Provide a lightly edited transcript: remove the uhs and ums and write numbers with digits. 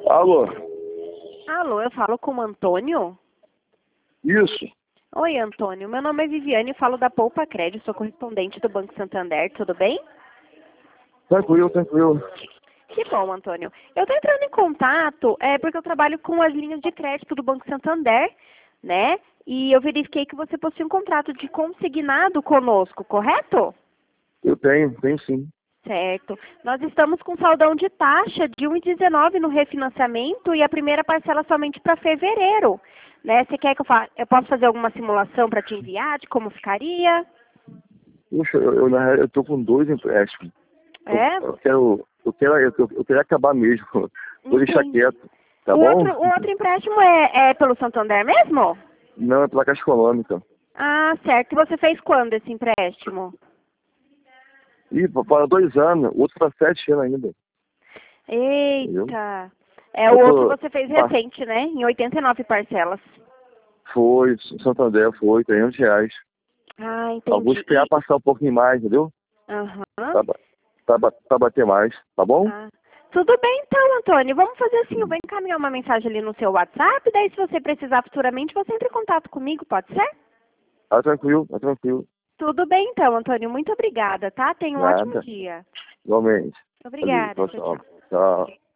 Alô? Alô, eu falo com o Antônio? Isso. Oi, Antônio. Meu nome é Viviane, falo da Poupa Crédito, sou correspondente do Banco Santander, tudo bem? Tranquilo, tranquilo. Que bom, Antônio. Eu estou entrando em contato porque eu trabalho com as linhas de crédito do Banco Santander, né? E eu verifiquei que você possui um contrato de consignado conosco, correto? Eu tenho sim. Certo. Nós estamos com saldão de taxa de 1,19 no refinanciamento e a primeira parcela somente para fevereiro, né? Você quer que eu possa fazer alguma simulação para te enviar de como ficaria? Puxa, na realidade, eu tô com dois empréstimos. É? Eu quero acabar mesmo. Vou deixar Entendi. quieto, tá O bom? outro empréstimo é pelo Santander mesmo? Não, é pela Caixa Econômica. Ah, certo. E você fez quando esse empréstimo? Ih, para 2 anos, o outro para 7 anos ainda. Entendeu? Eita. É, Eu o outro tô. você fez recente, né? Em 89 parcelas. Foi, Santander foi, R$ 300. Ah, Eu vou entendi. esperar passar um pouquinho mais, entendeu? Aham. Pra bater mais, tá bom? Ah. Tudo bem então, Antônio. Vamos fazer assim, eu vou encaminhar uma mensagem ali no seu WhatsApp, daí se você precisar futuramente, você entra em contato comigo, pode ser? Tá tranquilo, tá tranquilo. Tudo bem então, Antônio. Muito obrigada, tá? Tenha um ótimo Nada. dia. Igualmente. Valeu, Obrigada. tchau, Tchau, tchau. tchau. Tchau.